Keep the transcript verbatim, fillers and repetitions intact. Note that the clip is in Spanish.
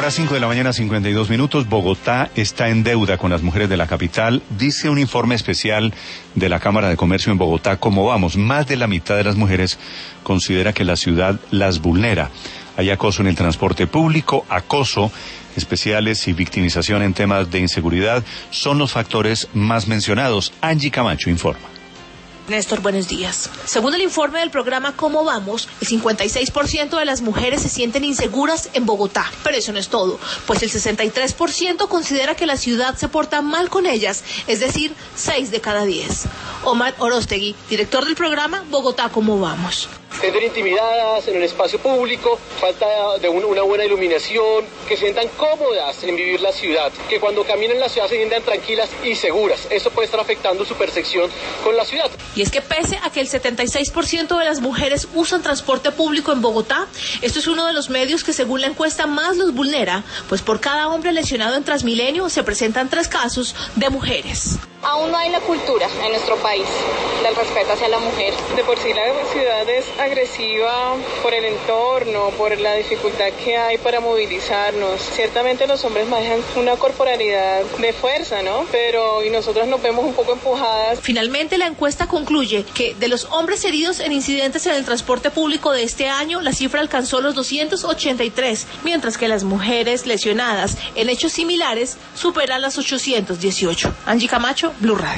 Ahora cinco de la mañana, cincuenta y dos minutos. Bogotá está en deuda con las mujeres de la capital. Dice un informe especial de la Cámara de Comercio en Bogotá, ¿cómo vamos? Más de la mitad de las mujeres considera que la ciudad las vulnera. Hay acoso en el transporte público, acoso especiales y victimización en temas de inseguridad son los factores más mencionados. Angie Camacho informa. Néstor, buenos días. Según el informe del programa ¿Cómo vamos?, el cincuenta y seis por ciento de las mujeres se sienten inseguras en Bogotá. Pero eso no es todo, pues el sesenta y tres por ciento considera que la ciudad se porta mal con ellas, es decir, seis de cada diez. Omar Orostegui, director del programa Bogotá ¿Cómo vamos? Se sienten intimidadas en el espacio público, falta de un, una buena iluminación, que se sientan cómodas en vivir la ciudad, que cuando caminen la ciudad se sientan tranquilas y seguras. Eso puede estar afectando su percepción con la ciudad. Y es que pese a que el setenta y seis por ciento de las mujeres usan transporte público en Bogotá, esto es uno de los medios que según la encuesta más los vulnera, pues por cada hombre lesionado en Transmilenio se presentan tres casos de mujeres. Aún no hay la cultura en nuestro país del respeto hacia la mujer. De por sí la ciudad es agresiva por el entorno, por la dificultad que hay para movilizarnos. Ciertamente los hombres manejan una corporalidad de fuerza, ¿no? Pero y nosotros nos vemos un poco empujadas. Finalmente la encuesta concluye que de los hombres heridos en incidentes en el transporte público de este año, la cifra alcanzó los doscientos ochenta y tres, mientras que las mujeres lesionadas en hechos similares superan las ochocientos dieciocho. Angie Camacho, Blue Radio.